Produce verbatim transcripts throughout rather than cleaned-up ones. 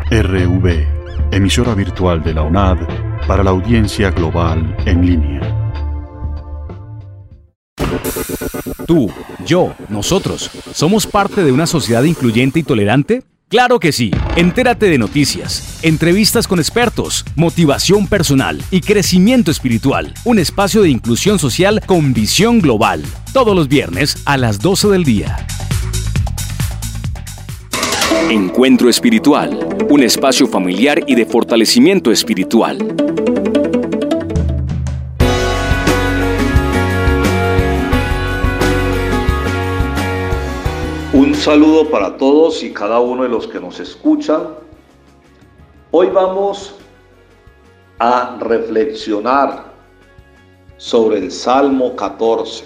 R V, emisora virtual de la U N A D para la audiencia global en línea. Tú, yo, nosotros, ¿somos parte de una sociedad incluyente y tolerante? ¡Claro que sí! Entérate de noticias, entrevistas con expertos, motivación personal y crecimiento espiritual. Un espacio de inclusión social con visión global. Todos los viernes a las doce del día. Encuentro Espiritual. Un espacio familiar y de fortalecimiento espiritual. Un saludo para todos y cada uno de los que nos escuchan. Hoy vamos a reflexionar sobre el Salmo catorce.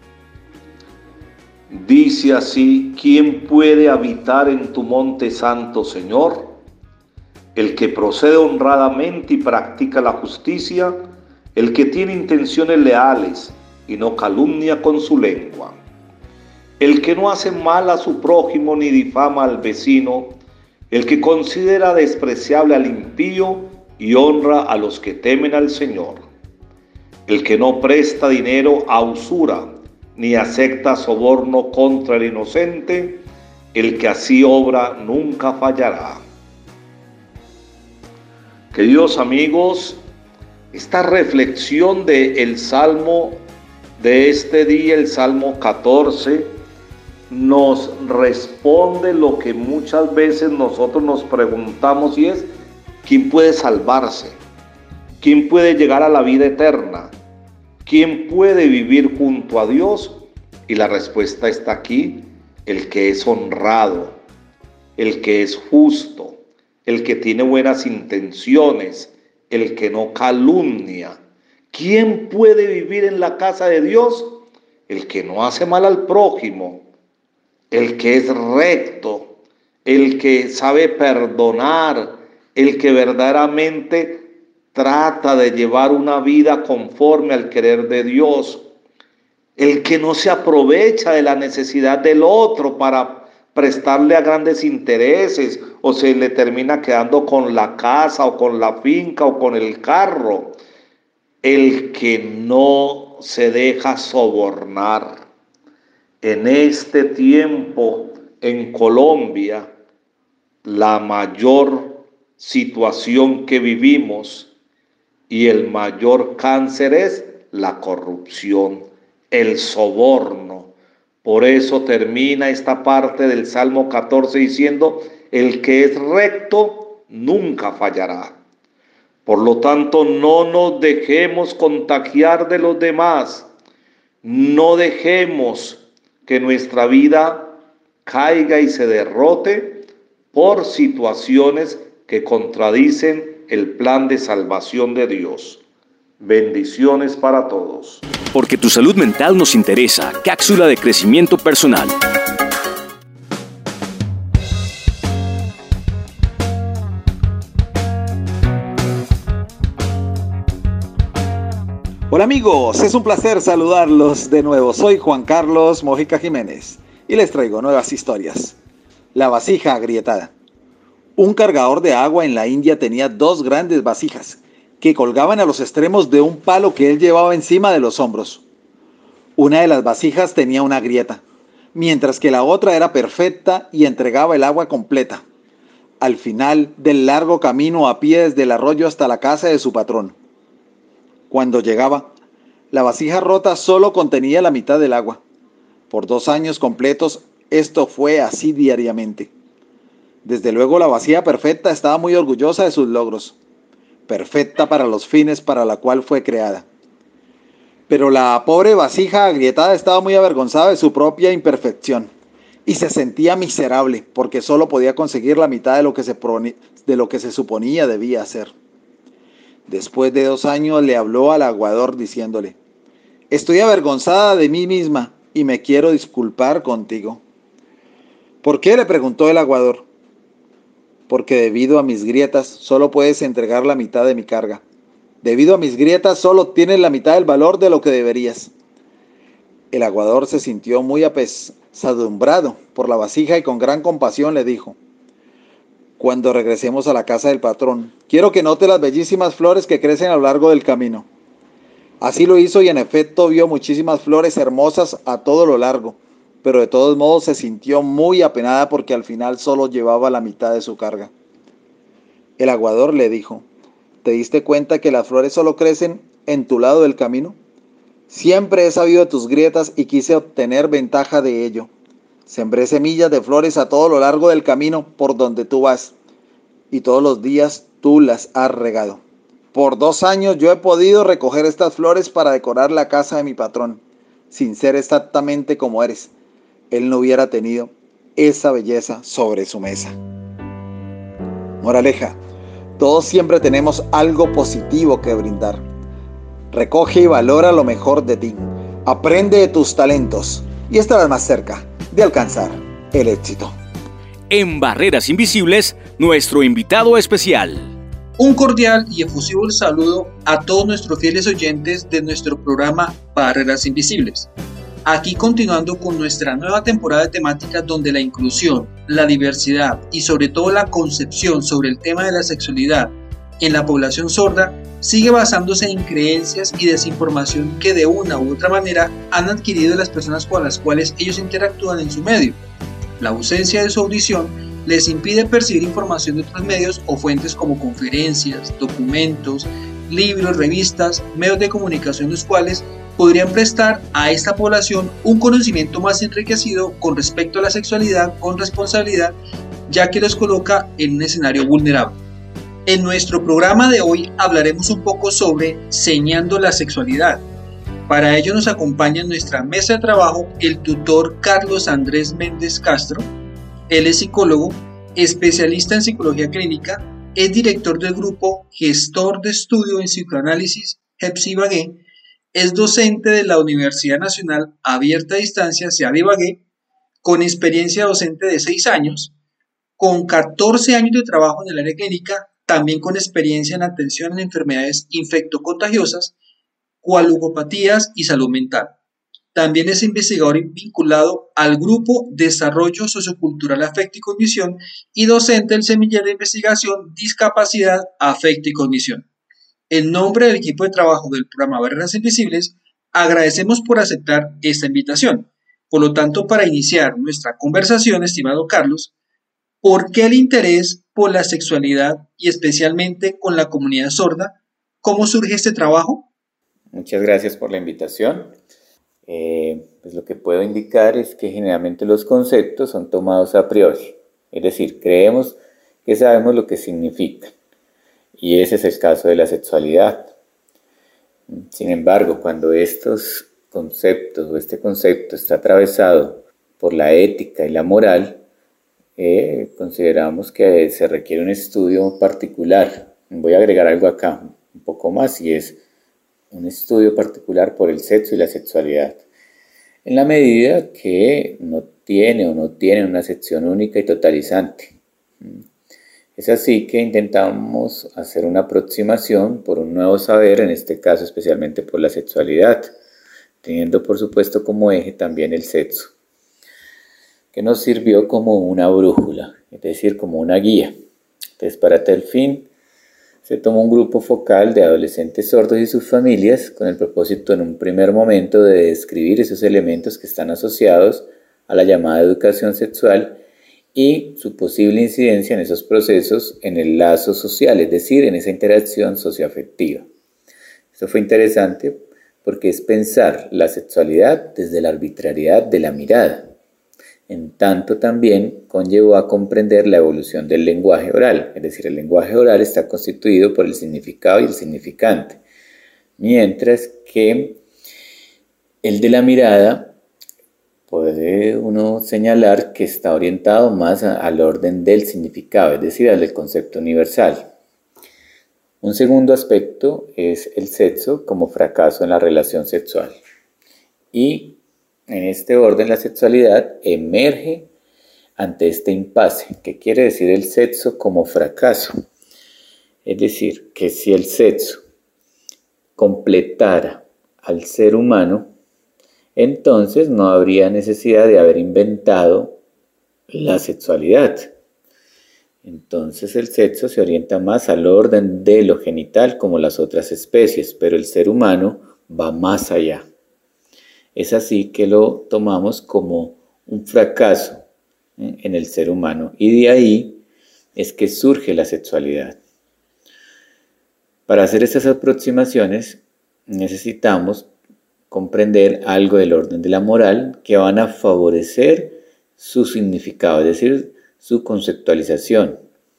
Dice así: ¿quién puede habitar en tu monte santo, Señor? El que procede honradamente y practica la justicia, el que tiene intenciones leales y no calumnia con su lengua. El que no hace mal a su prójimo ni difama al vecino, el que considera despreciable al impío y honra a los que temen al Señor. El que no presta dinero a usura, ni acepta soborno contra el inocente, el que así obra nunca fallará. Queridos amigos, esta reflexión del Salmo de este día, el Salmo catorce, nos responde lo que muchas veces nosotros nos preguntamos, y es: ¿quién puede salvarse? ¿Quién puede llegar a la vida eterna? ¿Quién puede vivir junto a Dios? Y la respuesta está aquí: el que es honrado, el que es justo, el que tiene buenas intenciones, el que no calumnia. ¿Quién puede vivir en la casa de Dios? El que no hace mal al prójimo, el que es recto, el que sabe perdonar, el que verdaderamente trata de llevar una vida conforme al querer de Dios, el que no se aprovecha de la necesidad del otro para prestarle a grandes intereses, o se le termina quedando con la casa o con la finca o con el carro, el que no se deja sobornar. En este tiempo en Colombia, la mayor situación que vivimos y el mayor cáncer es la corrupción, el soborno. Por eso termina esta parte del Salmo catorce diciendo: el que es recto nunca fallará. Por lo tanto, no nos dejemos contagiar de los demás, no dejemos que nuestra vida caiga y se derrote por situaciones que contradicen el plan de salvación de Dios. Bendiciones para todos. Porque tu salud mental nos interesa. Cápsula de crecimiento personal. Hola amigos, es un placer saludarlos de nuevo. Soy Juan Carlos Mojica Jiménez y les traigo nuevas historias. La vasija agrietada. Un cargador de agua en la India tenía dos grandes vasijas que colgaban a los extremos de un palo que él llevaba encima de los hombros. Una de las vasijas tenía una grieta, mientras que la otra era perfecta y entregaba el agua completa. Al final del largo camino a pie desde el arroyo hasta la casa de su patrón. Cuando llegaba, la vasija rota solo contenía la mitad del agua. Por dos años completos, esto fue así diariamente. Desde luego, la vasija perfecta estaba muy orgullosa de sus logros. Perfecta para los fines para la cual fue creada. Pero la pobre vasija agrietada estaba muy avergonzada de su propia imperfección y se sentía miserable porque solo podía conseguir la mitad de lo que se, de lo que se suponía debía hacer. Después de dos años le habló al aguador diciéndole: estoy avergonzada de mí misma y me quiero disculpar contigo. ¿Por qué?, le preguntó el aguador. Porque debido a mis grietas solo puedes entregar la mitad de mi carga. Debido a mis grietas solo tienes la mitad del valor de lo que deberías. El aguador se sintió muy apesadumbrado por la vasija y con gran compasión le dijo: cuando regresemos a la casa del patrón. Quiero que note las bellísimas flores que crecen a lo largo del camino. Así lo hizo y en efecto vio muchísimas flores hermosas a todo lo largo, pero de todos modos se sintió muy apenada porque al final solo llevaba la mitad de su carga. El aguador le dijo: ¿te diste cuenta que las flores solo crecen en tu lado del camino? Siempre he sabido de tus grietas y quise obtener ventaja de ello. Sembré semillas de flores a todo lo largo del camino por donde tú vas, y todos los días tú las has regado. Por dos años yo he podido recoger estas flores para decorar la casa de mi patrón, sin ser exactamente como eres. Él no hubiera tenido esa belleza sobre su mesa. Moraleja: todos siempre tenemos algo positivo que brindar. Recoge y valora lo mejor de ti. Aprende de tus talentos y estarás más cerca de alcanzar el éxito. En Barreras Invisibles, nuestro invitado especial. Un cordial y efusivo saludo a todos nuestros fieles oyentes de nuestro programa Barreras Invisibles. Aquí continuando con nuestra nueva temporada de temáticas donde la inclusión, la diversidad y sobre todo la concepción sobre el tema de la sexualidad en la población sorda sigue basándose en creencias y desinformación que de una u otra manera han adquirido las personas con las cuales ellos interactúan en su medio. La ausencia de su audición les impide percibir información de otros medios o fuentes como conferencias, documentos, libros, revistas, medios de comunicación, los cuales podrían prestar a esta población un conocimiento más enriquecido con respecto a la sexualidad con responsabilidad, ya que los coloca en un escenario vulnerable. En nuestro programa de hoy hablaremos un poco sobre Señando la Sexualidad. Para ello nos acompaña en nuestra mesa de trabajo el tutor Carlos Andrés Méndez Castro. Él es psicólogo, especialista en psicología clínica, es director del grupo Gestor de Estudio en Psicoanálisis, Hepsi Ibagué, es docente de la Universidad Nacional Abierta a Distancia, S E A D Ibagué, con experiencia docente de seis años, con catorce años de trabajo en el área clínica, también con experiencia en atención en enfermedades infectocontagiosas, cualugopatías y salud mental. También es investigador vinculado al Grupo Desarrollo Sociocultural Afecto y Cognición y docente del Semillero de Investigación Discapacidad, Afecto y Cognición. En nombre del equipo de trabajo del programa Barreras Invisibles, agradecemos por aceptar esta invitación. Por lo tanto, para iniciar nuestra conversación, estimado Carlos, ¿por qué el interés por la sexualidad y especialmente con la comunidad sorda? ¿Cómo surge este trabajo? Muchas gracias por la invitación. Eh, pues lo que puedo indicar es que generalmente los conceptos son tomados a priori, es decir, creemos que sabemos lo que significan, y ese es el caso de la sexualidad. Sin embargo, cuando estos conceptos o este concepto está atravesado por la ética y la moral, eh, consideramos que se requiere un estudio particular. Voy a agregar algo acá, un poco más, y es un estudio particular por el sexo y la sexualidad, en la medida que no tiene o no tiene una acepción única y totalizante. Es así que intentamos hacer una aproximación por un nuevo saber, en este caso especialmente por la sexualidad, teniendo por supuesto como eje también el sexo, que nos sirvió como una brújula, es decir, como una guía. Entonces, para tal fin, se tomó un grupo focal de adolescentes sordos y sus familias con el propósito en un primer momento de describir esos elementos que están asociados a la llamada educación sexual y su posible incidencia en esos procesos en el lazo social, es decir, en esa interacción socioafectiva. Esto fue interesante porque es pensar la sexualidad desde la arbitrariedad de la mirada. En tanto también conllevó a comprender la evolución del lenguaje oral, es decir, el lenguaje oral está constituido por el significado y el significante, mientras que el de la mirada puede uno señalar que está orientado más a, al orden del significado, es decir, al del concepto universal. Un segundo aspecto es el sexo como fracaso en la relación sexual. Y en este orden, la sexualidad emerge ante este impasse. ¿Qué quiere decir el sexo como fracaso? Es decir, que si el sexo completara al ser humano, entonces no habría necesidad de haber inventado la sexualidad. Entonces el sexo se orienta más al orden de lo genital como las otras especies, pero el ser humano va más allá. Es así que lo tomamos como un fracaso ¿eh? en el ser humano, y de ahí es que surge la sexualidad. Para hacer estas aproximaciones necesitamos comprender algo del orden de la moral que van a favorecer su significado, es decir, su conceptualización.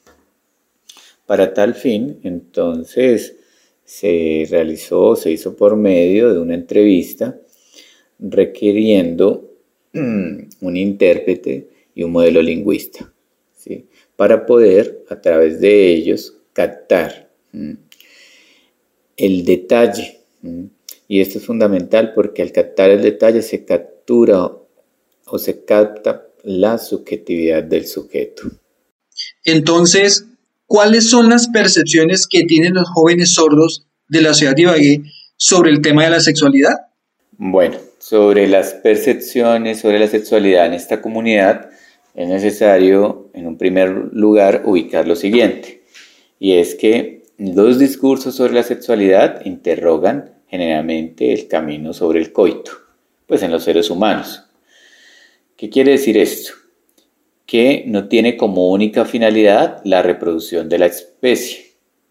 Para tal fin, entonces, se realizó, se hizo por medio de una entrevista requiriendo un intérprete y un modelo lingüista, ¿sí? Para poder, a través de ellos, captar ¿sí? el detalle. ¿sí? Y esto es fundamental porque al captar el detalle se captura o se capta la subjetividad del sujeto. Entonces, ¿cuáles son las percepciones que tienen los jóvenes sordos de la ciudad de Ibagué sobre el tema de la sexualidad? Bueno, sobre las percepciones sobre la sexualidad en esta comunidad es necesario, en un primer lugar, ubicar lo siguiente. Y es que los discursos sobre la sexualidad interrogan generalmente el camino sobre el coito, pues en los seres humanos. ¿Qué quiere decir esto? Que no tiene como única finalidad la reproducción de la especie.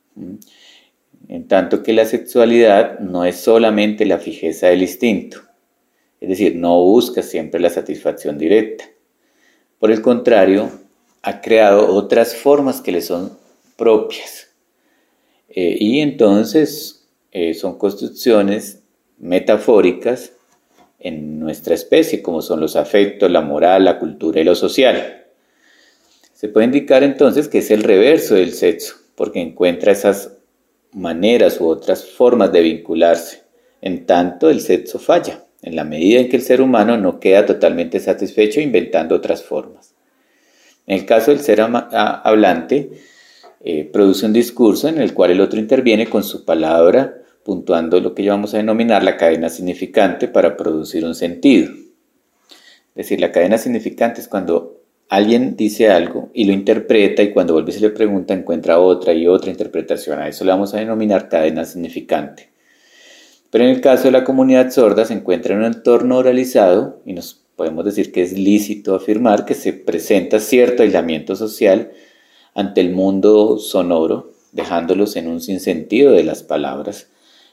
En tanto que la sexualidad no es solamente la fijeza del instinto, es decir, no busca siempre la satisfacción directa. Por el contrario, ha creado otras formas que le son propias. Eh, y entonces eh, son construcciones metafóricas en nuestra especie, como son los afectos, la moral, la cultura y lo social. Se puede indicar entonces que es el reverso del sexo, porque encuentra esas maneras u otras formas de vincularse. En tanto, el sexo falla, en la medida en que el ser humano no queda totalmente satisfecho inventando otras formas. En el caso del ser hablante, eh, produce un discurso en el cual el otro interviene con su palabra, puntuando lo que vamos a denominar la cadena significante para producir un sentido. Es decir, la cadena significante es cuando alguien dice algo y lo interpreta, y cuando vuelve y se le pregunta encuentra otra y otra interpretación. A eso le vamos a denominar cadena significante. Pero en el caso de la comunidad sorda se encuentra en un entorno oralizado y nos podemos decir que es lícito afirmar que se presenta cierto aislamiento social ante el mundo sonoro, dejándolos en un sinsentido de las palabras,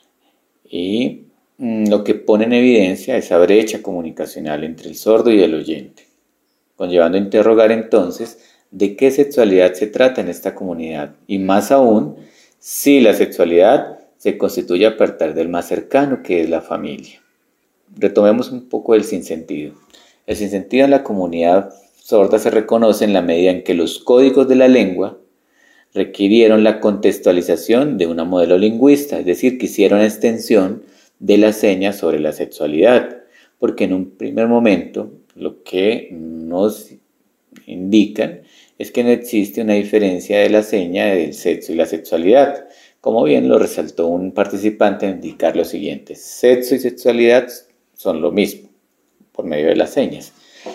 y mm, lo que pone en evidencia esa brecha comunicacional entre el sordo y el oyente, conllevando a interrogar entonces de qué sexualidad se trata en esta comunidad, y más aún si la sexualidad se constituye a partir del más cercano, que es la familia. Retomemos un poco el sinsentido. El sinsentido en la comunidad sorda se reconoce en la medida en que los códigos de la lengua requirieron la contextualización de una modelo lingüista, es decir, que hicieron extensión de las señas sobre la sexualidad, porque en un primer momento lo que nos indican es que no existe una diferencia de la seña del sexo y la sexualidad, como bien lo resaltó un participante en indicar lo siguiente: sexo y sexualidad son lo mismo, por medio de las señas.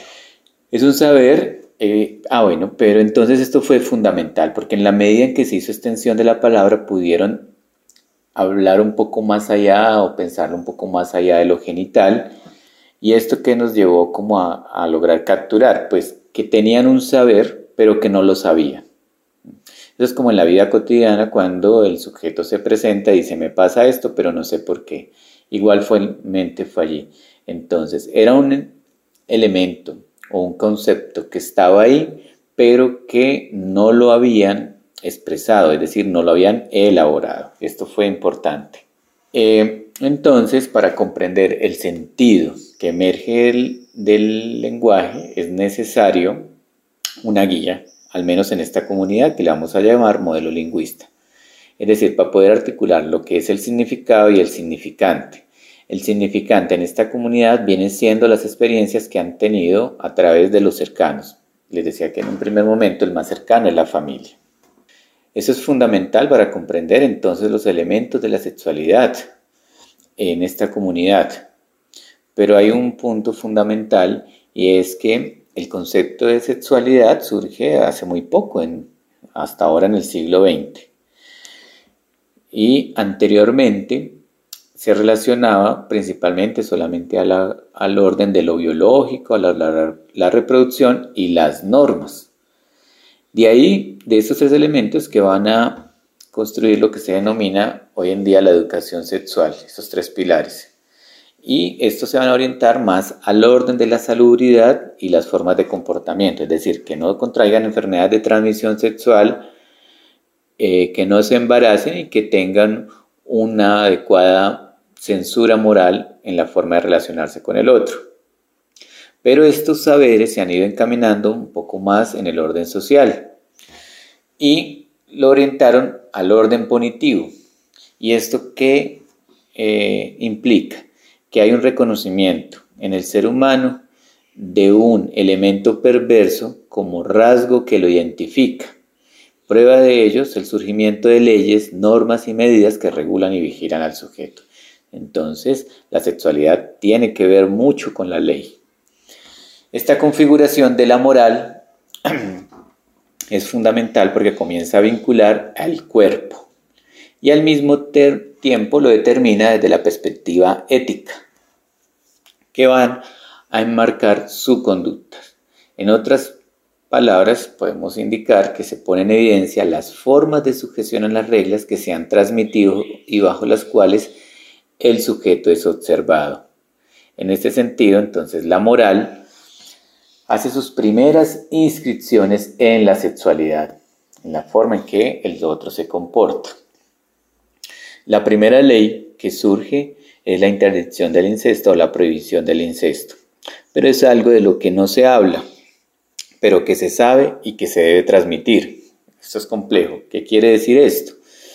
Es un saber, eh, ah bueno, pero entonces esto fue fundamental, porque en la medida en que se hizo extensión de la palabra, pudieron hablar un poco más allá o pensarlo un poco más allá de lo genital. ¿Y esto qué nos llevó como a, a lograr capturar? Pues que tenían un saber, pero que no lo sabían. Eso es como en la vida cotidiana, cuando el sujeto se presenta y dice, me pasa esto, pero no sé por qué. Igualmente fue allí. Entonces, era un elemento o un concepto que estaba ahí, pero que no lo habían expresado, es decir, no lo habían elaborado. Esto fue importante. Eh, entonces, para comprender el sentido que emerge del, del lenguaje, es necesario una guía, al menos en esta comunidad, que le vamos a llamar modelo lingüista. Es decir, para poder articular lo que es el significado y el significante. El significante en esta comunidad vienen siendo las experiencias que han tenido a través de los cercanos. Les decía que en un primer momento el más cercano es la familia. Eso es fundamental para comprender entonces los elementos de la sexualidad en esta comunidad. Pero hay un punto fundamental, y es que el concepto de sexualidad surge hace muy poco en, hasta ahora en el siglo veinte. Y anteriormente se relacionaba principalmente solamente a la, al orden de lo biológico, a la, la, la reproducción y las normas. De ahí, de estos tres elementos que van a construir lo que se denomina hoy en día la educación sexual, estos tres pilares. Y estos se van a orientar más al orden de la salubridad y las formas de comportamiento, es decir, que no contraigan enfermedades de transmisión sexual, eh, que no se embaracen y que tengan una adecuada censura moral en la forma de relacionarse con el otro. Pero estos saberes se han ido encaminando un poco más en el orden social y lo orientaron al orden punitivo. ¿Y esto qué eh, implica? Que hay un reconocimiento en el ser humano de un elemento perverso como rasgo que lo identifica. Prueba de ello es el surgimiento de leyes, normas y medidas que regulan y vigilan al sujeto. Entonces, la sexualidad tiene que ver mucho con la ley. Esta configuración de la moral es fundamental porque comienza a vincular al cuerpo y al mismo ter- tiempo lo determina desde la perspectiva ética, que van a enmarcar su conducta. En otras palabras, podemos indicar que se pone en evidencia las formas de sujeción a las reglas que se han transmitido y bajo las cuales el sujeto es observado. En este sentido, entonces, la moral hace sus primeras inscripciones en la sexualidad, en la forma en que el otro se comporta. La primera ley que surge es la interdicción del incesto o la prohibición del incesto, pero es algo de lo que no se habla, pero que se sabe y que se debe transmitir. Esto es complejo. ¿Qué quiere decir esto?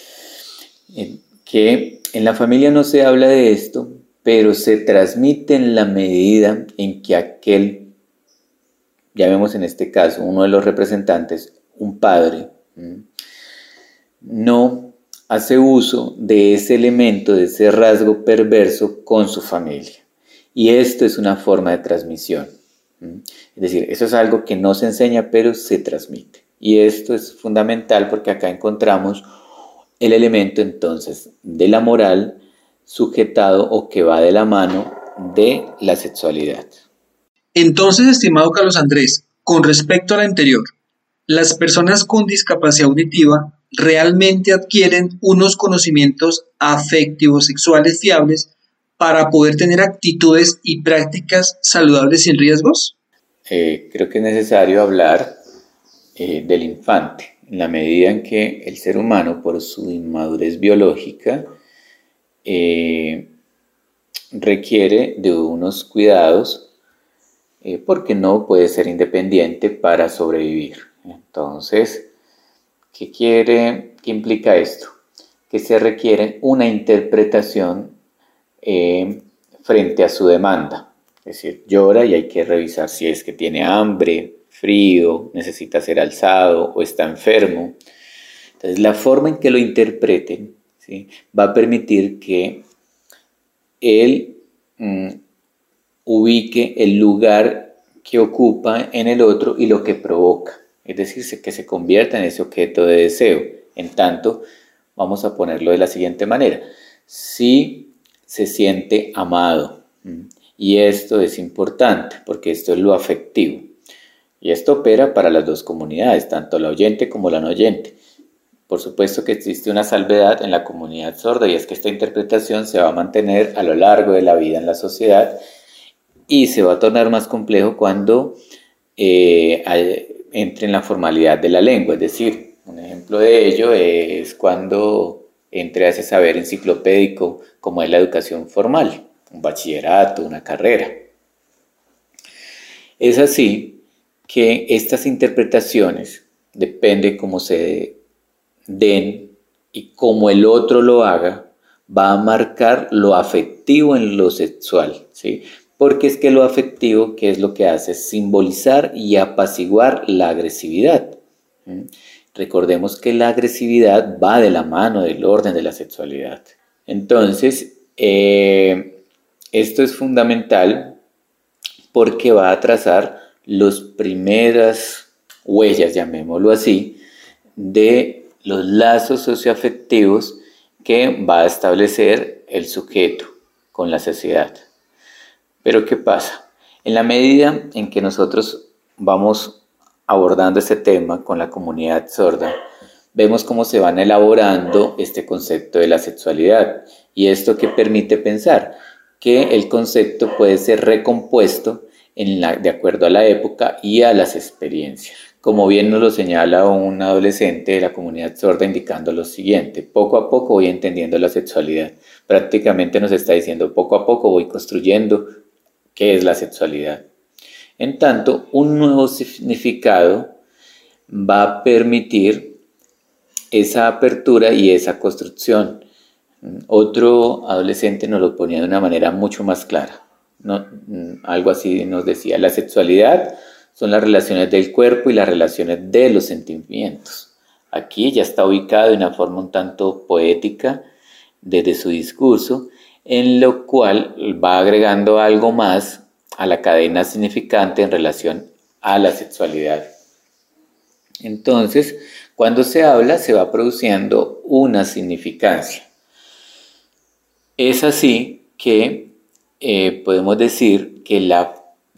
Que en la familia no se habla de esto, pero se transmite en la medida en que aquel, ya vemos en este caso, uno de los representantes, un padre, no hace uso de ese elemento, de ese rasgo perverso con su familia. Y esto es una forma de transmisión. Es decir, eso es algo que no se enseña, pero se transmite. Y esto es fundamental porque acá encontramos el elemento entonces de la moral sujetado o que va de la mano de la sexualidad. Entonces, estimado Carlos Andrés, con respecto a la anterior, las personas con discapacidad auditiva realmente adquieren unos conocimientos afectivos sexuales fiables para poder tener actitudes y prácticas saludables sin riesgos? Eh, creo que es necesario hablar eh, del infante, en la medida en que el ser humano, por su inmadurez biológica, eh, requiere de unos cuidados eh, porque no puede ser independiente para sobrevivir. Entonces, ¿qué quiere, qué implica esto? Que se requiere una interpretación eh, frente a su demanda. Es decir, llora y hay que revisar si es que tiene hambre, frío, necesita ser alzado o está enfermo. Entonces, la forma en que lo interpreten, ¿sí?, va a permitir que él mm, ubique el lugar que ocupa en el otro y lo que provoca. Es decir, que se convierta en ese objeto de deseo. En tanto, vamos a ponerlo de la siguiente manera. Si se siente amado, y esto es importante porque esto es lo afectivo, y esto opera para las dos comunidades, tanto la oyente como la no oyente. Por supuesto que existe una salvedad en la comunidad sorda, y es que esta interpretación se va a mantener a lo largo de la vida en la sociedad y se va a tornar más complejo cuando eh, hay, entre en la formalidad de la lengua. Es decir, un ejemplo de ello es cuando entre a ese saber enciclopédico como es la educación formal, un bachillerato, una carrera. Es así que estas interpretaciones, depende cómo se den y cómo el otro lo haga, va a marcar lo afectivo en lo sexual, ¿sí? Porque es que lo afectivo, ¿qué es lo que hace? Simbolizar y apaciguar la agresividad. ¿Mm? Recordemos que la agresividad va de la mano del orden de la sexualidad. Entonces, eh, esto es fundamental porque va a trazar las primeras huellas, llamémoslo así, de los lazos socioafectivos que va a establecer el sujeto con la sociedad. Pero ¿qué pasa? En la medida en que nosotros vamos abordando este tema con la comunidad sorda, vemos cómo se van elaborando este concepto de la sexualidad. Y esto que permite pensar que el concepto puede ser recompuesto en la, de acuerdo a la época y a las experiencias. Como bien nos lo señala un adolescente de la comunidad sorda, indicando lo siguiente: poco a poco voy entendiendo la sexualidad. Prácticamente nos está diciendo, poco a poco voy construyendo qué es la sexualidad. En tanto, un nuevo significado va a permitir esa apertura y esa construcción. Otro adolescente nos lo ponía de una manera mucho más clara, ¿no? Algo así nos decía: la sexualidad son las relaciones del cuerpo y las relaciones de los sentimientos. Aquí ya está ubicado de una forma un tanto poética desde su discurso, en lo cual va agregando algo más a la cadena significante en relación a la sexualidad. Entonces, cuando se habla, se va produciendo una significancia. Es así que eh, podemos decir que la,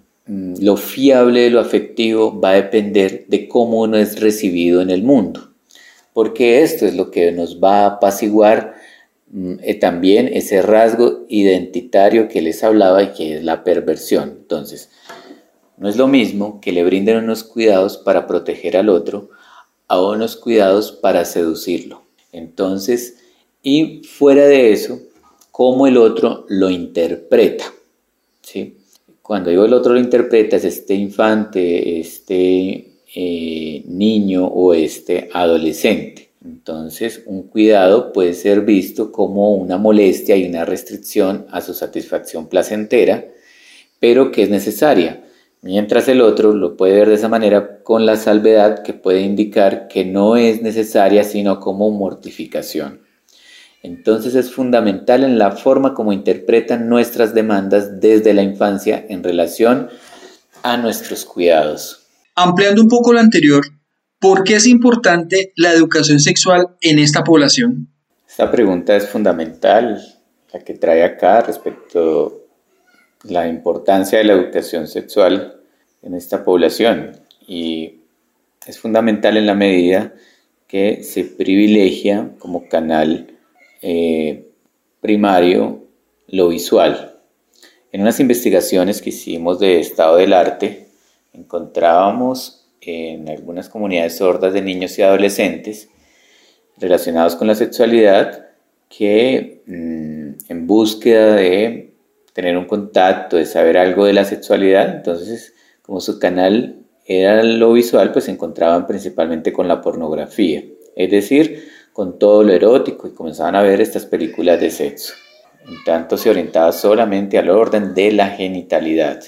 lo fiable de lo afectivo va a depender de cómo uno es recibido en el mundo, porque esto es lo que nos va a apaciguar eh, también ese rasgo identitario que les hablaba y que es la perversión. Entonces, no es lo mismo que le brinden unos cuidados para proteger al otro a unos cuidados para seducirlo. Entonces, y fuera de eso, cómo el otro lo interpreta, ¿sí? Cuando digo el otro lo interpreta, es este infante, este eh, niño o este adolescente. Entonces, un cuidado puede ser visto como una molestia y una restricción a su satisfacción placentera, pero que es necesaria, mientras el otro lo puede ver de esa manera con la salvedad que puede indicar que no es necesaria, sino como mortificación. Entonces es fundamental en la forma como interpretan nuestras demandas desde la infancia en relación a nuestros cuidados. Ampliando un poco lo anterior, ¿por qué es importante la educación sexual en esta población? Esta pregunta es fundamental, la que trae acá respecto a la importancia de la educación sexual en esta población. Y es fundamental en la medida que se privilegia como canal Eh, primario lo visual. En unas investigaciones que hicimos de estado del arte, encontrábamos en algunas comunidades sordas de niños y adolescentes relacionados con la sexualidad que mmm, en búsqueda de tener un contacto, de saber algo de la sexualidad, entonces como su canal era lo visual, pues se encontraban principalmente con la pornografía, es decir, con todo lo erótico, y comenzaban a ver estas películas de sexo. En tanto se orientaba solamente al orden de la genitalidad.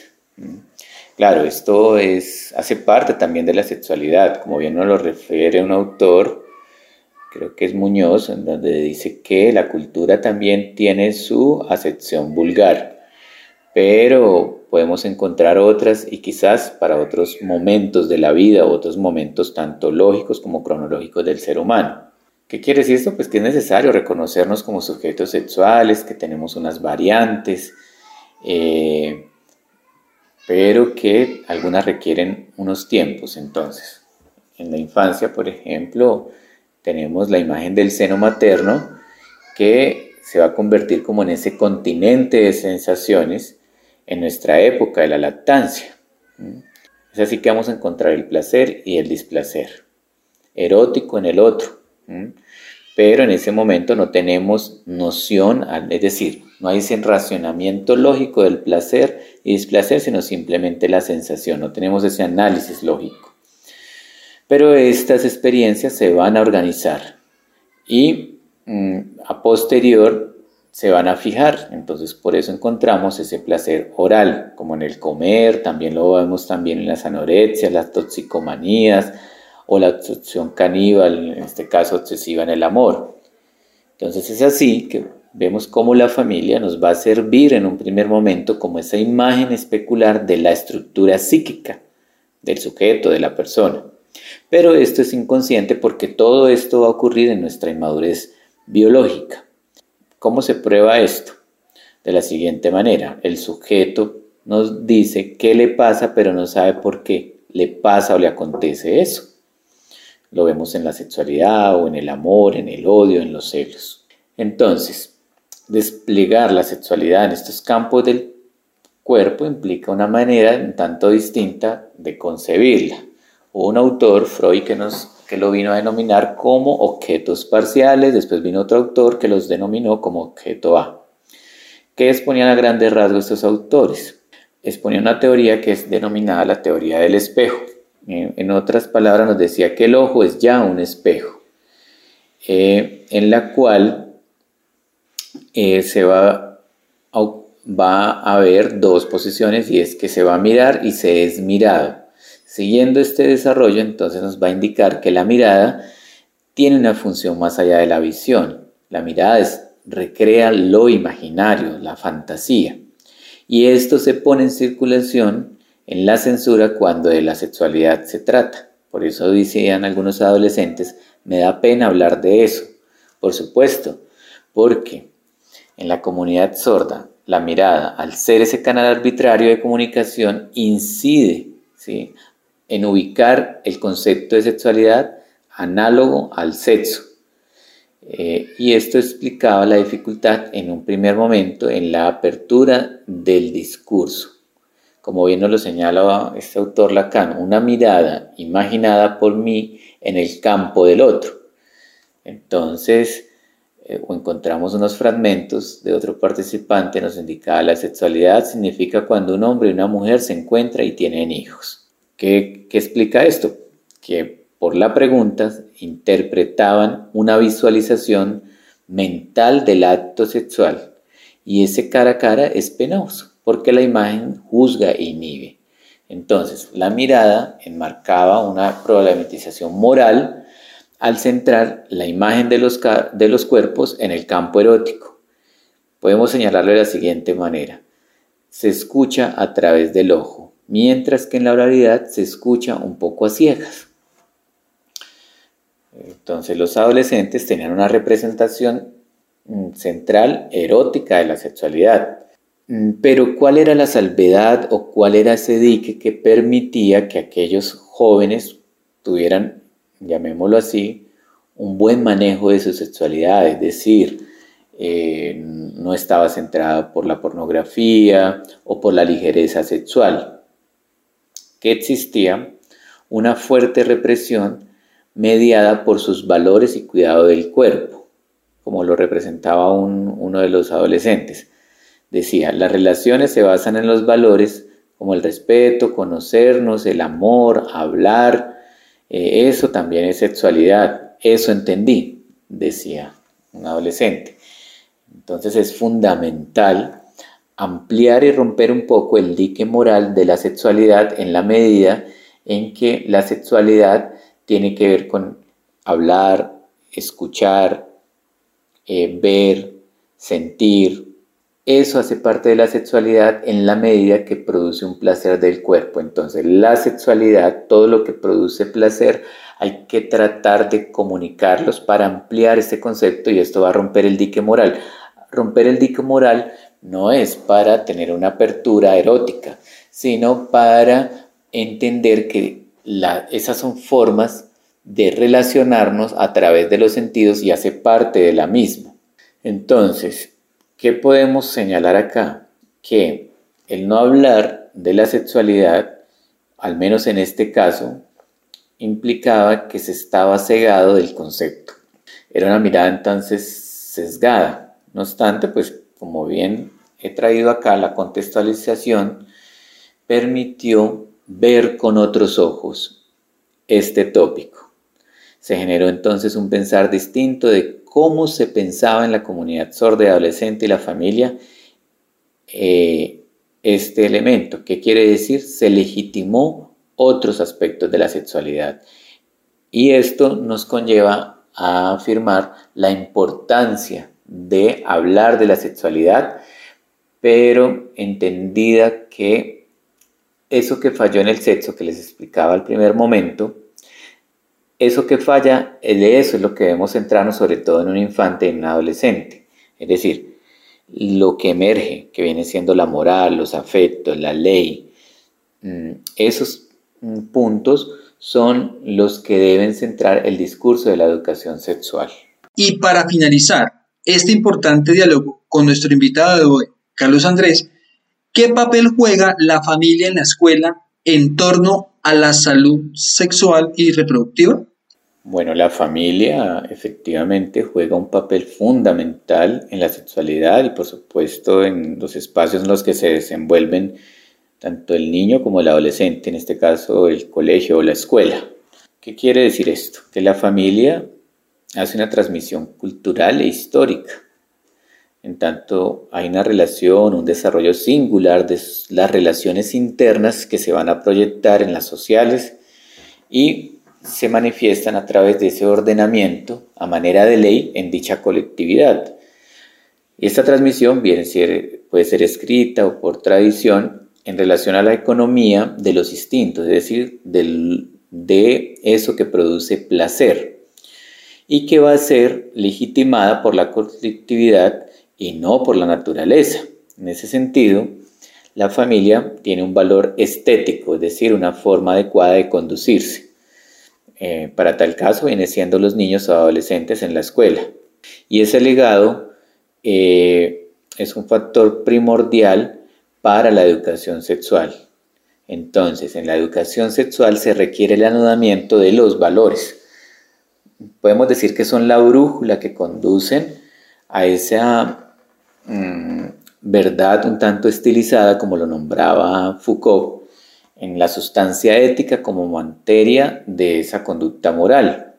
Claro, esto es, hace parte también de la sexualidad, como bien nos lo refiere un autor, creo que es Muñoz, en donde dice que la cultura también tiene su acepción vulgar, pero podemos encontrar otras y quizás para otros momentos de la vida, otros momentos tanto lógicos como cronológicos del ser humano. ¿Qué quiere decir esto? Pues que es necesario reconocernos como sujetos sexuales, que tenemos unas variantes, eh, pero que algunas requieren unos tiempos. Entonces, en la infancia, por ejemplo, tenemos la imagen del seno materno que se va a convertir como en ese continente de sensaciones en nuestra época de la lactancia. Es así que vamos a encontrar el placer y el displacer, erótico en el otro. Pero en ese momento no tenemos noción, es decir, no hay ese racionamiento lógico del placer y displacer, sino simplemente la sensación, no tenemos ese análisis lógico. Pero estas experiencias se van a organizar y mm, a posterior se van a fijar, entonces por eso encontramos ese placer oral, como en el comer, también lo vemos también en las anorexias, las toxicomanías, o la obsesión caníbal, en este caso obsesiva en el amor. Entonces es así que vemos cómo la familia nos va a servir en un primer momento como esa imagen especular de la estructura psíquica del sujeto, de la persona. Pero esto es inconsciente porque todo esto va a ocurrir en nuestra inmadurez biológica. ¿Cómo se prueba esto? De la siguiente manera: el sujeto nos dice qué le pasa, pero no sabe por qué le pasa o le acontece eso. Lo vemos en la sexualidad o en el amor, en el odio, en los celos. Entonces, desplegar la sexualidad en estos campos del cuerpo implica una manera un tanto distinta de concebirla. Hubo un autor, Freud, que, nos, que lo vino a denominar como objetos parciales. Después vino otro autor que los denominó como objeto A. ¿Qué exponían a grandes rasgos estos autores? Exponían una teoría que es denominada la teoría del espejo. En otras palabras, nos decía que el ojo es ya un espejo, eh, en la cual eh, se va a, va a haber dos posiciones, y es que se va a mirar y se es mirado. Siguiendo este desarrollo, entonces nos va a indicar que la mirada tiene una función más allá de la visión. La mirada es, recrea lo imaginario, la fantasía, y esto se pone en circulación en la censura cuando de la sexualidad se trata. Por eso decían algunos adolescentes, me da pena hablar de eso. Por supuesto, porque en la comunidad sorda, la mirada, al ser ese canal arbitrario de comunicación, incide, ¿sí?, en ubicar el concepto de sexualidad análogo al sexo. Eh, y esto explicaba la dificultad en un primer momento en la apertura del discurso. Como bien nos lo señala este autor Lacan, una mirada imaginada por mí en el campo del otro. Entonces, eh, encontramos unos fragmentos de otro participante, nos indicaba: la sexualidad significa cuando un hombre y una mujer se encuentran y tienen hijos. ¿Qué, qué explica esto? Que por la pregunta interpretaban una visualización mental del acto sexual, y ese cara a cara es penoso, porque la imagen juzga e inhibe. Entonces, la mirada enmarcaba una problematización moral al centrar la imagen de los, de los cuerpos en el campo erótico. Podemos señalarlo de la siguiente manera: se escucha a través del ojo, mientras que en la oralidad se escucha un poco a ciegas. Entonces, los adolescentes tenían una representación central erótica de la sexualidad. Pero ¿cuál era la salvedad o cuál era ese dique que permitía que aquellos jóvenes tuvieran, llamémoslo así, un buen manejo de su sexualidad? Es decir, eh, no estaba centrada por la pornografía o por la ligereza sexual. Que existía una fuerte represión mediada por sus valores y cuidado del cuerpo, como lo representaba un, uno de los adolescentes. Decía, las relaciones se basan en los valores como el respeto, conocernos, el amor, hablar. Eh, eso también es sexualidad. Eso entendí, decía un adolescente. Entonces es fundamental ampliar y romper un poco el dique moral de la sexualidad en la medida en que la sexualidad tiene que ver con hablar, escuchar, eh, ver, sentir. Eso hace parte de la sexualidad en la medida que produce un placer del cuerpo. Entonces, la sexualidad, todo lo que produce placer, hay que tratar de comunicarlos para ampliar este concepto, y esto va a romper el dique moral. Romper el dique moral no es para tener una apertura erótica, sino para entender que la, esas son formas de relacionarnos a través de los sentidos y hace parte de la misma. Entonces, ¿qué podemos señalar acá? Que el no hablar de la sexualidad, al menos en este caso, implicaba que se estaba cegado del concepto. Era una mirada entonces sesgada. No obstante, pues como bien he traído acá, la contextualización permitió ver con otros ojos este tópico. Se generó entonces un pensar distinto de cómo se pensaba en la comunidad sorda y adolescente y la familia eh, este elemento. ¿Qué quiere decir? Se legitimó otros aspectos de la sexualidad. Y esto nos conlleva a afirmar la importancia de hablar de la sexualidad, pero entendida que eso que falló en el sexo, que les explicaba al primer momento, eso que falla, de eso es lo que debemos centrarnos sobre todo en un infante y en un adolescente. Es decir, lo que emerge, que viene siendo la moral, los afectos, la ley, esos puntos son los que deben centrar el discurso de la educación sexual. Y para finalizar este importante diálogo con nuestro invitado de hoy, Carlos Andrés, ¿qué papel juega la familia en la escuela en torno a la salud sexual y reproductiva? Bueno, la familia efectivamente juega un papel fundamental en la sexualidad y por supuesto en los espacios en los que se desenvuelven tanto el niño como el adolescente, en este caso el colegio o la escuela. ¿Qué quiere decir esto? Que la familia hace una transmisión cultural e histórica. En tanto hay una relación, un desarrollo singular de las relaciones internas que se van a proyectar en las sociales y se manifiestan a través de ese ordenamiento a manera de ley en dicha colectividad. Y esta transmisión bien ser, puede ser escrita o por tradición en relación a la economía de los instintos, es decir, del, de eso que produce placer y que va a ser legitimada por la colectividad y no por la naturaleza. En ese sentido, la familia tiene un valor estético, es decir, una forma adecuada de conducirse. Eh, para tal caso viene siendo los niños o adolescentes en la escuela. Y ese legado eh, es un factor primordial para la educación sexual. Entonces, en la educación sexual se requiere el anudamiento de los valores. Podemos decir que son la brújula que conducen a esa mmm, verdad un tanto estilizada, como lo nombraba Foucault, en la sustancia ética como materia de esa conducta moral.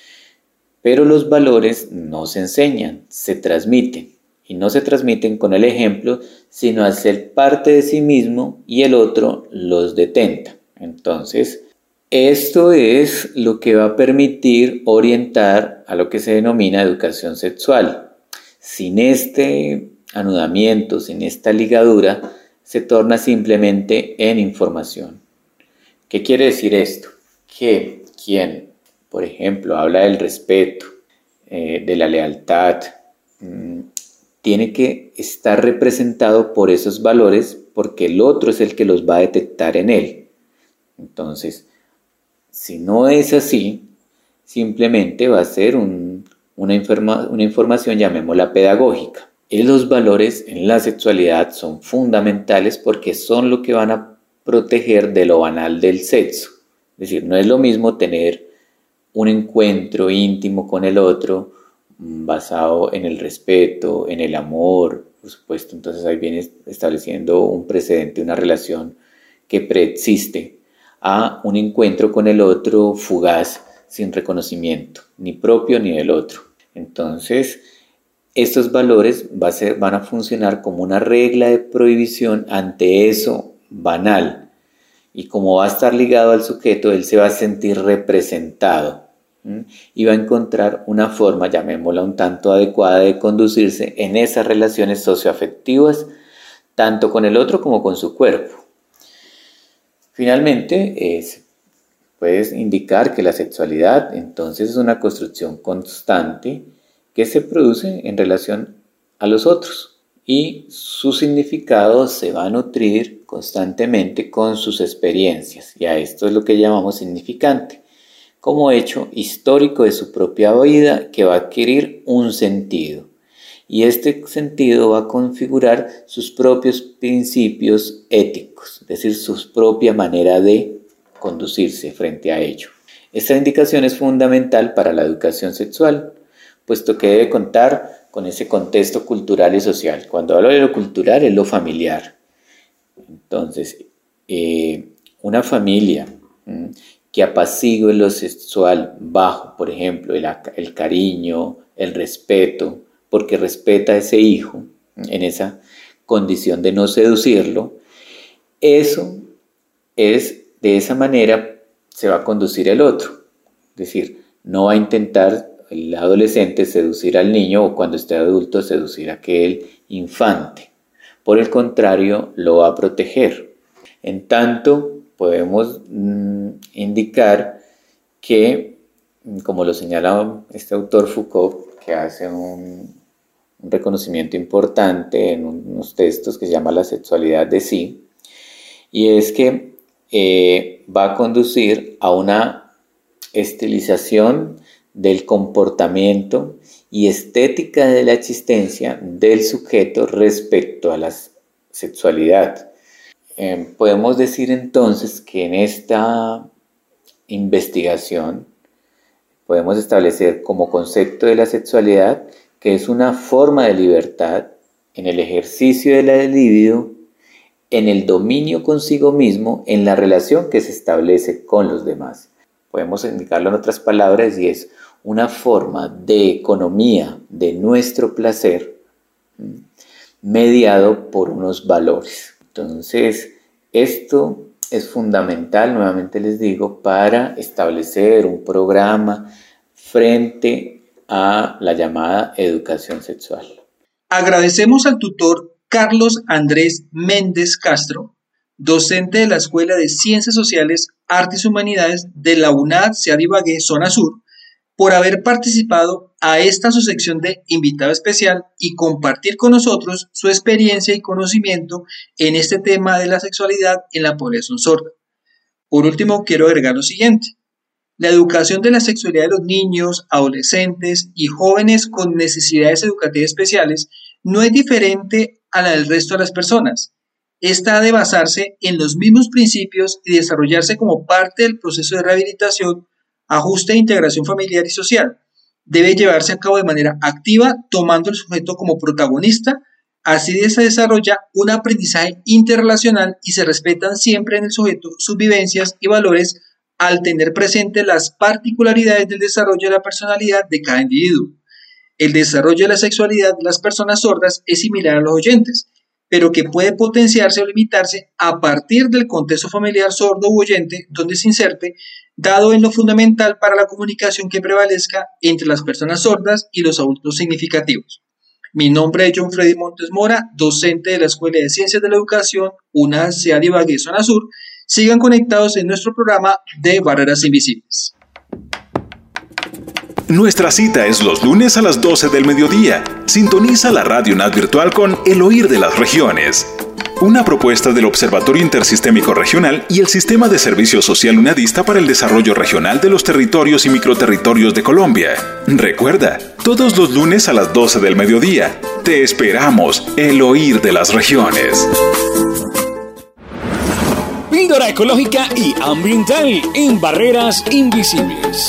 Pero los valores no se enseñan, se transmiten. Y no se transmiten con el ejemplo, sino al ser parte de sí mismo y el otro los detenta. Entonces, esto es lo que va a permitir orientar a lo que se denomina educación sexual. Sin este anudamiento, sin esta ligadura, se torna simplemente en información. ¿Qué quiere decir esto? Que quien, por ejemplo, habla del respeto, eh, de la lealtad, mmm, tiene que estar representado por esos valores porque el otro es el que los va a detectar en él. Entonces, si no es así, simplemente va a ser un, una, informa, una información, llamémosla pedagógica. Y los valores en la sexualidad son fundamentales porque son lo que van a proteger de lo banal del sexo. Es decir, no es lo mismo tener un encuentro íntimo con el otro basado en el respeto, en el amor, por supuesto. Entonces ahí viene estableciendo un precedente, una relación que preexiste a un encuentro con el otro fugaz, sin reconocimiento, ni propio ni del otro. Entonces, estos valores va a ser, van a funcionar como una regla de prohibición ante eso banal. Y como va a estar ligado al sujeto, él se va a sentir representado. Y va a encontrar una forma, llamémosla un tanto adecuada, de conducirse en esas relaciones socioafectivas, tanto con el otro como con su cuerpo. Finalmente, es, puedes indicar que la sexualidad entonces es una construcción constante que se produce en relación a los otros y su significado se va a nutrir constantemente con sus experiencias, y a esto es lo que llamamos significante, como hecho histórico de su propia vida que va a adquirir un sentido. Y este sentido va a configurar sus propios principios éticos, es decir, su propia manera de conducirse frente a ello. Esta indicación es fundamental para la educación sexual, puesto que debe contar con ese contexto cultural y social. Cuando hablo de lo cultural es lo familiar. Entonces, eh, una familia ¿m? que apacigue lo sexual bajo, por ejemplo, el, el cariño, el respeto, porque respeta a ese hijo en esa condición de no seducirlo, eso es, de esa manera se va a conducir el otro. Es decir, no va a intentar el adolescente seducir al niño o cuando esté adulto seducir a aquel infante. Por el contrario, lo va a proteger. En tanto, podemos mmm, indicar que como lo señala este autor Foucault, que hace un, un reconocimiento importante en unos textos que se llama La sexualidad de sí, y es que eh, va a conducir a una estilización del comportamiento y estética de la existencia del sujeto respecto a la sexualidad. Eh, podemos decir entonces que en esta investigación podemos establecer como concepto de la sexualidad que es una forma de libertad en el ejercicio de la libido, en el dominio consigo mismo, en la relación que se establece con los demás. Podemos indicarlo en otras palabras y es una forma de economía de nuestro placer mediado por unos valores. Entonces, esto es fundamental, nuevamente les digo, para establecer un programa frente a la llamada educación sexual. Agradecemos al tutor Carlos Andrés Méndez Castro, docente de la Escuela de Ciencias Sociales, Artes y Humanidades de la UNAD Ciudad Ibagué, Zona Sur, por haber participado a esta su sección de invitado especial y compartir con nosotros su experiencia y conocimiento en este tema de la sexualidad en la población sorda. Por último, quiero agregar lo siguiente. La educación de la sexualidad de los niños, adolescentes y jóvenes con necesidades educativas especiales no es diferente a la del resto de las personas. Esta ha de basarse en los mismos principios y desarrollarse como parte del proceso de rehabilitación, ajuste e integración familiar y social. Debe llevarse a cabo de manera activa, tomando al sujeto como protagonista. Así se desarrolla un aprendizaje interrelacional y se respetan siempre en el sujeto sus vivencias y valores al tener presente las particularidades del desarrollo de la personalidad de cada individuo. El desarrollo de la sexualidad de las personas sordas es similar a los oyentes, pero que puede potenciarse o limitarse a partir del contexto familiar sordo u oyente donde se inserte, dado en lo fundamental para la comunicación que prevalezca entre las personas sordas y los adultos significativos. Mi nombre es John Freddy Montes Mora, docente de la Escuela de Ciencias de la Educación, UNAD Ciudad Ibagué, Zona Sur. Sigan conectados en nuestro programa de Barreras Invisibles. Nuestra cita es los lunes a las doce del mediodía. Sintoniza la Radio UNAD Virtual con El Oír de las Regiones. Una propuesta del Observatorio Intersistémico Regional y el Sistema de Servicio Social UNADista para el Desarrollo Regional de los Territorios y Microterritorios de Colombia. Recuerda, todos los lunes a las doce del mediodía. Te esperamos, El Oír de las Regiones. Píldora ecológica y ambiental en Barreras Invisibles.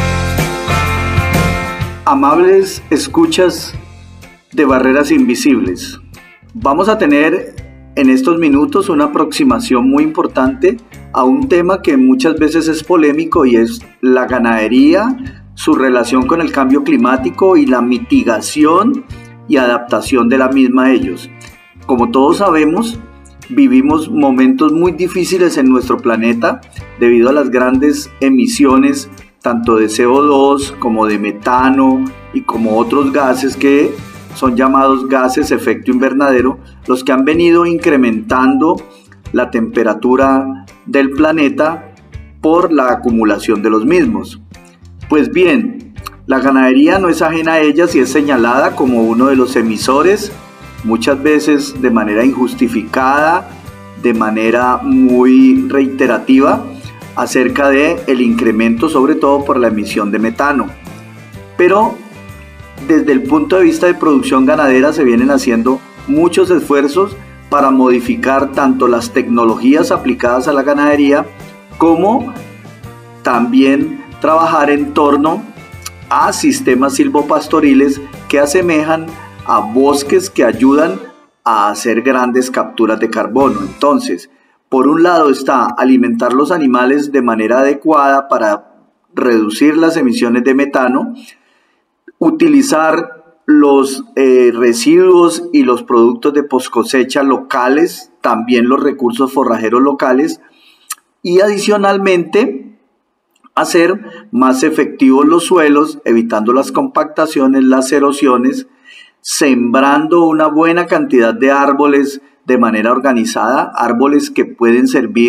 Amables escuchas de Barreras Invisibles, vamos a tener en estos minutos una aproximación muy importante a un tema que muchas veces es polémico y es la ganadería, su relación con el cambio climático y la mitigación y adaptación de la misma a ellos. Como todos sabemos, vivimos momentos muy difíciles en nuestro planeta debido a las grandes emisiones tanto de C O dos como de metano y como otros gases que son llamados gases efecto invernadero, los que han venido incrementando la temperatura del planeta por la acumulación de los mismos. Pues bien, la ganadería no es ajena a ellas y es señalada como uno de los emisores, muchas veces de manera injustificada, de manera muy reiterativa, acerca del incremento sobre todo por la emisión de metano. Pero desde el punto de vista de producción ganadera se vienen haciendo muchos esfuerzos para modificar tanto las tecnologías aplicadas a la ganadería como también trabajar en torno a sistemas silvopastoriles que asemejan a bosques que ayudan a hacer grandes capturas de carbono. Entonces, por un lado está alimentar los animales de manera adecuada para reducir las emisiones de metano, utilizar los eh, residuos y los productos de poscosecha locales, también los recursos forrajeros locales, y adicionalmente hacer más efectivos los suelos, evitando las compactaciones, las erosiones, sembrando una buena cantidad de árboles de manera organizada, árboles que pueden servir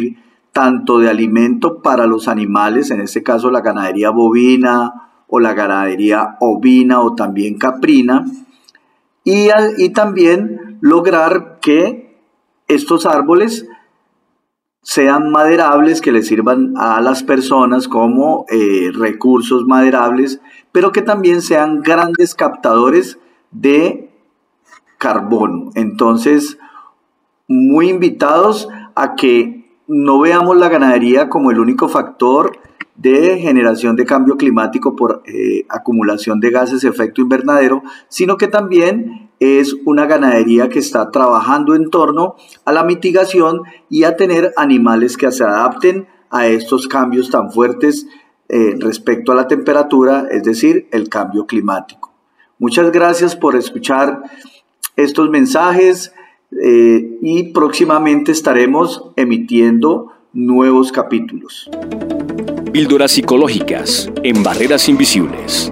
tanto de alimento para los animales, en este caso la ganadería bovina o la ganadería ovina o también caprina, y, y también lograr que estos árboles sean maderables, que les sirvan a las personas como eh, recursos maderables, pero que también sean grandes captadores de carbono. Entonces, muy invitados a que no veamos la ganadería como el único factor de generación de cambio climático por eh, acumulación de gases de efecto invernadero, sino que también es una ganadería que está trabajando en torno a la mitigación y a tener animales que se adapten a estos cambios tan fuertes eh, respecto a la temperatura, es decir, el cambio climático. Muchas gracias por escuchar estos mensajes eh, y próximamente estaremos emitiendo nuevos capítulos. Píldoras psicológicas en Barreras Invisibles.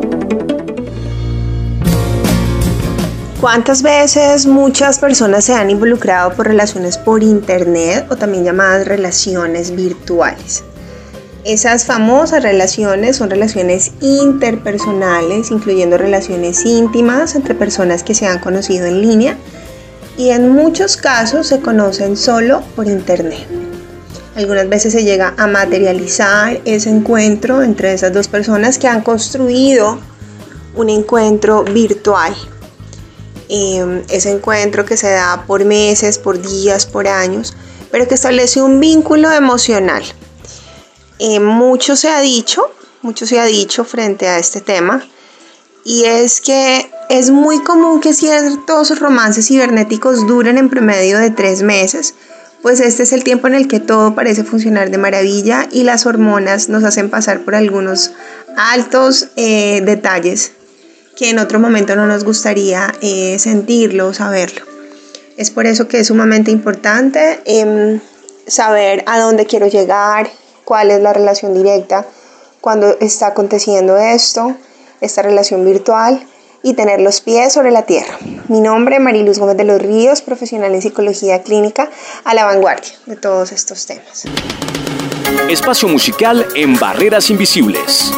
¿Cuántas veces muchas personas se han involucrado por relaciones por internet o también llamadas relaciones virtuales? Esas famosas relaciones son relaciones interpersonales, incluyendo relaciones íntimas entre personas que se han conocido en línea y en muchos casos se conocen solo por internet. Algunas veces se llega a materializar ese encuentro entre esas dos personas que han construido un encuentro virtual. Eh, ese encuentro que se da por meses, por días, por años, pero que establece un vínculo emocional. Eh, mucho se ha dicho, mucho se ha dicho frente a este tema, y es que es muy común que ciertos romances cibernéticos duren en promedio de tres meses, pues este es el tiempo en el que todo parece funcionar de maravilla y las hormonas nos hacen pasar por algunos altos eh, detalles que en otro momento no nos gustaría eh, sentirlo o saberlo. Es por eso que es sumamente importante eh, saber a dónde quiero llegar, cuál es la relación directa cuando está aconteciendo esto, esta relación virtual, y tener los pies sobre la tierra. Mi nombre es Mariluz Gómez de los Ríos, profesional en psicología clínica, a la vanguardia de todos estos temas. Espacio musical en Barreras Invisibles.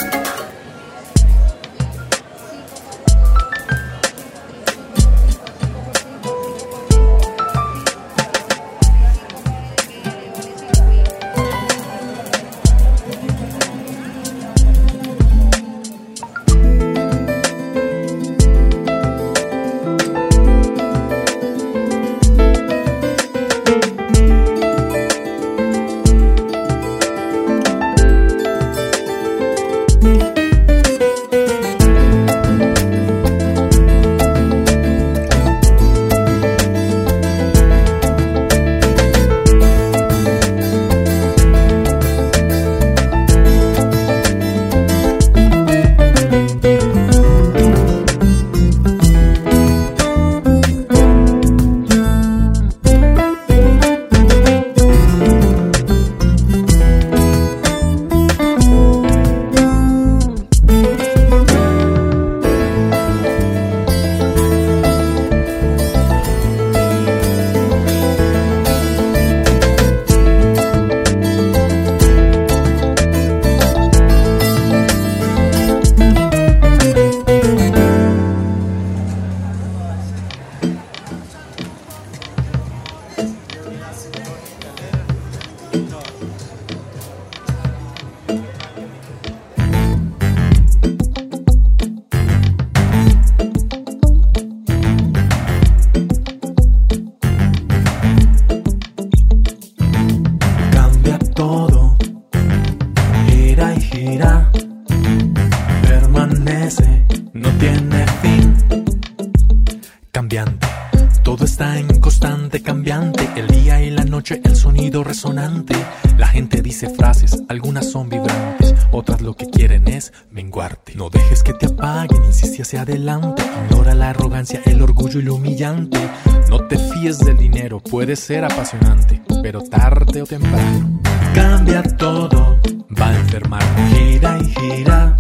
Resonante. La gente dice frases, algunas son vibrantes, otras lo que quieren es menguarte. No dejes que te apaguen, insiste hacia adelante. Ignora la arrogancia, el orgullo y lo humillante. No te fíes del dinero, puede ser apasionante, pero tarde o temprano cambia todo, va a enfermar. Gira y gira,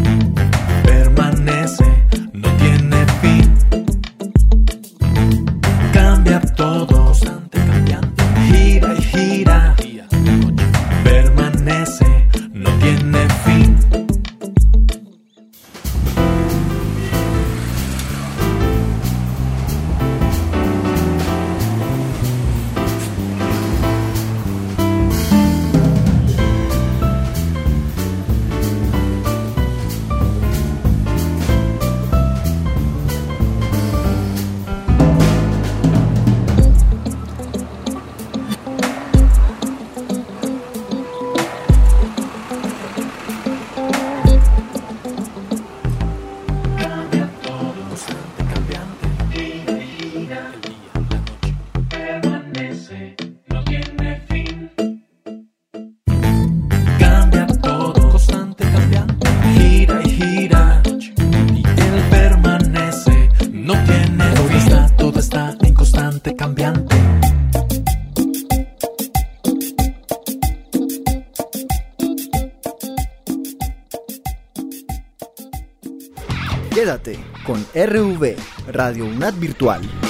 permanece, no tiene fin. Cambia todo, constante cambiante. Gira y gira, Quédate con R V, Radio UNAD Virtual.